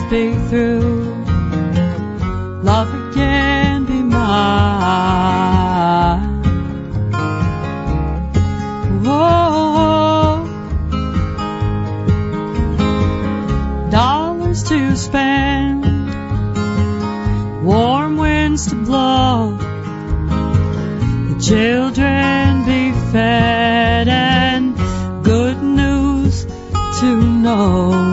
be through. Love again be mine. Whoa. Dollars to spend, warm winds to blow, the children be fed, and good news to know.